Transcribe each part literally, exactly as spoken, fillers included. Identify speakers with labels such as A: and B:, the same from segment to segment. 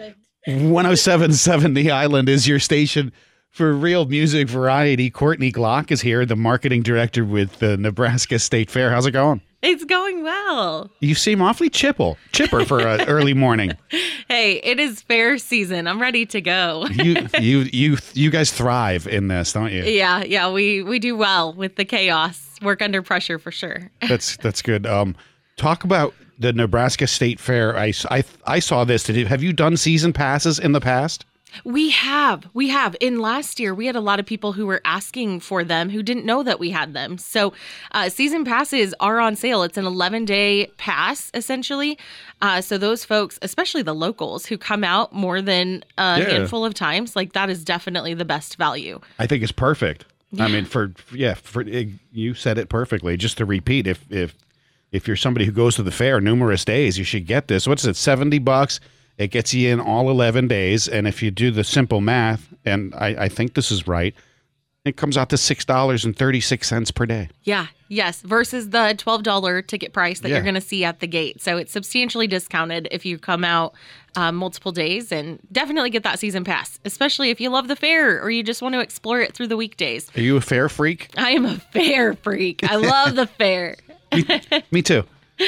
A: one oh seven point seven The Island is your station for real music variety. Courtney Glock is here, the marketing director with the Nebraska State Fair. How's it going?
B: It's going well.
A: You seem awfully chipple, chipper for an early morning.
B: Hey, it is fair season. I'm ready to go.
A: you, you, you, you guys thrive in this, don't you?
B: Yeah, yeah, we we do well with the chaos. Work under pressure for sure.
A: That's that's good. Um, talk about the Nebraska State Fair. I, I, I saw this. Did you, have you done season passes in the past?
B: We have. We have. In last year, we had a lot of people who were asking for them who didn't know that we had them. So uh, season passes are on sale. It's an eleven-day pass, essentially. Uh, so those folks, especially the locals who come out more than a
A: Yeah.
B: handful of times, like that is definitely the best value.
A: I think it's perfect. I mean, for yeah, for you said it perfectly. Just to repeat, if if if you're somebody who goes to the fair numerous days, you should get this. What's it? seventy bucks. It gets you in all eleven days, and if you do the simple math, and I, I think this is right, it comes out to six dollars and thirty-six cents per day.
B: Yeah, yes, versus the twelve dollars ticket price that
A: Yeah.
B: you're going to see at the gate. So it's substantially discounted if you come out uh, multiple days, and definitely get that season pass, especially if you love the fair or you just want to explore it through the weekdays.
A: Are you a fair freak?
B: I am a fair freak. I love the fair.
A: Me too.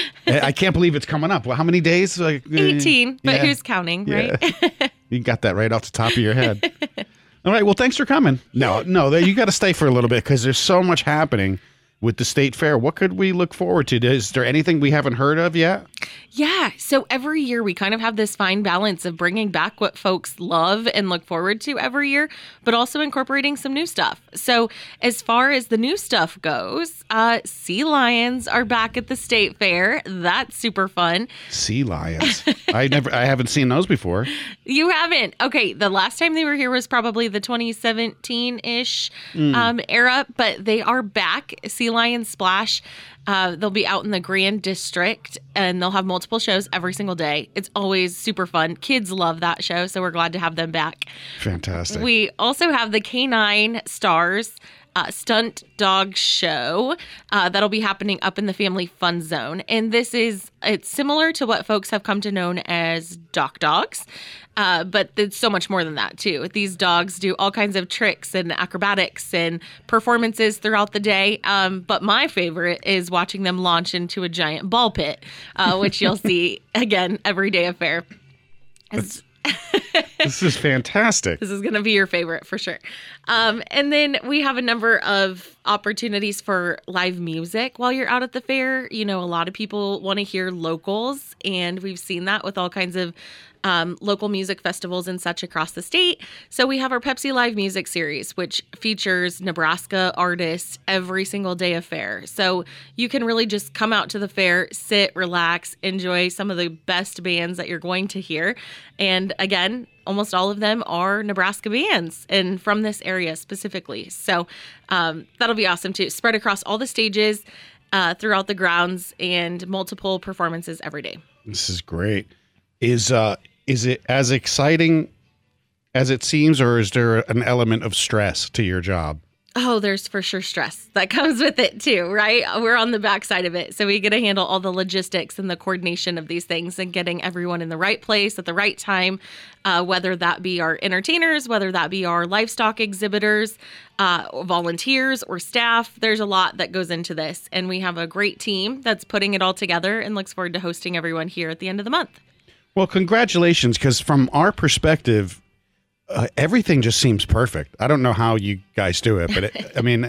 A: I can't believe it's coming up. Well, how many days? Like, uh,
B: eighteen, but
A: yeah.
B: who's counting,
A: Yeah.
B: right?
A: You got that right off the top of your head. All right. Well, thanks for coming. No, no, you got to stay for a little bit because there's so much happening with the state fair. What could we look forward to? Is there anything we haven't heard of yet?
B: Yeah. So every year we kind of have this fine balance of bringing back what folks love and look forward to every year, but also incorporating some new stuff. So as far as the new stuff goes, uh, sea lions are back at the state fair. That's super fun.
A: Sea lions. I never, I haven't seen those before.
B: You haven't? Okay. The last time they were here was probably the twenty seventeen-ish
A: Mm.
B: um, era, but they are back. Sea Lion Splash. Uh, they'll be out in the Grand District, and they'll have multiple shows every single day. It's always super fun. Kids love that show, so we're glad to have them back.
A: Fantastic.
B: We also have the Canine Stars uh, Stunt Dog Show uh, that'll be happening up in the Family Fun Zone. And this is, it's similar to what folks have come to know as Dock Dogs, uh, but it's so much more than that, too. These dogs do all kinds of tricks and acrobatics and performances throughout the day. Um, but my favorite is watching them launch into a giant ball pit, uh, which you'll see, again, every day of fair. It's-
A: This is fantastic.
B: This is going to be your favorite for sure. Um, and then we have a number of opportunities for live music while you're out at the fair. You know, a lot of people want to hear locals, and we've seen that with all kinds of um, local music festivals and such across the state. So we have our Pepsi Live Music Series, which features Nebraska artists every single day of fair. So you can really just come out to the fair, sit, relax, enjoy some of the best bands that you're going to hear. And again, almost all of them are Nebraska bands and from this area specifically. So um, that'll be awesome too. Spread across all the stages uh, throughout the grounds and multiple performances every day.
A: This is great. Is uh is it as exciting as it seems, or is there an element of stress to your job?
B: Oh, there's for sure stress that comes with it too, right? We're on the backside of it. So we get to handle all the logistics and the coordination of these things and getting everyone in the right place at the right time, uh, whether that be our entertainers, whether that be our livestock exhibitors, uh, volunteers or staff. There's a lot that goes into this. And we have a great team that's putting it all together and looks forward to hosting everyone here at the end of the month.
A: Well, congratulations, because from our perspective, Uh, everything just seems perfect. I don't know how you guys do it, but it, I mean,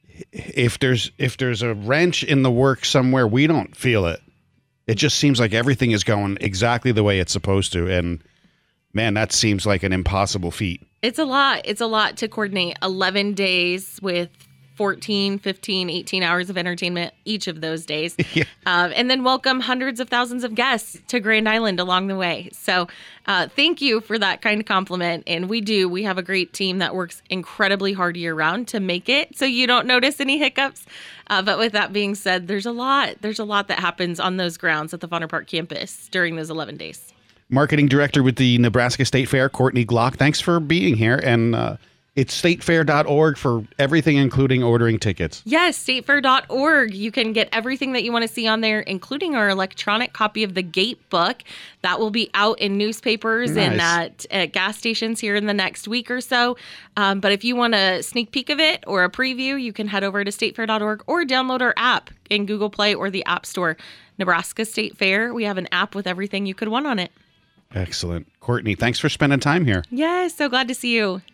A: if there's if there's a wrench in the work somewhere, we don't feel it. It just seems like everything is going exactly the way it's supposed to, and man, that seems like an impossible feat.
B: It's a lot. It's a lot to coordinate eleven days with fourteen, fifteen, eighteen hours of entertainment each of those days.
A: Yeah.
B: Um, and then welcome hundreds of thousands of guests to Grand Island along the way. So uh, thank you for that kind of compliment. And we do. We have a great team that works incredibly hard year round to make it so you don't notice any hiccups. Uh, but with that being said, there's a lot. There's a lot that happens on those grounds at the Vonner Park campus during those eleven days.
A: Marketing director with the Nebraska State Fair, Courtney Glock. Thanks for being here, and uh, it's state fair dot org for everything, including ordering tickets.
B: Yes, state fair dot org. You can get everything that you want to see on there, including our electronic copy of the Gate book. That will be out in newspapers
A: Nice.
B: and at, at gas stations here in the next week or so. Um, but if you want a sneak peek of it or a preview, you can head over to state fair dot org or download our app in Google Play or the App Store. Nebraska State Fair. We have an app with everything you could want on it.
A: Excellent. Courtney, thanks for spending time here.
B: Yes, so glad to see you.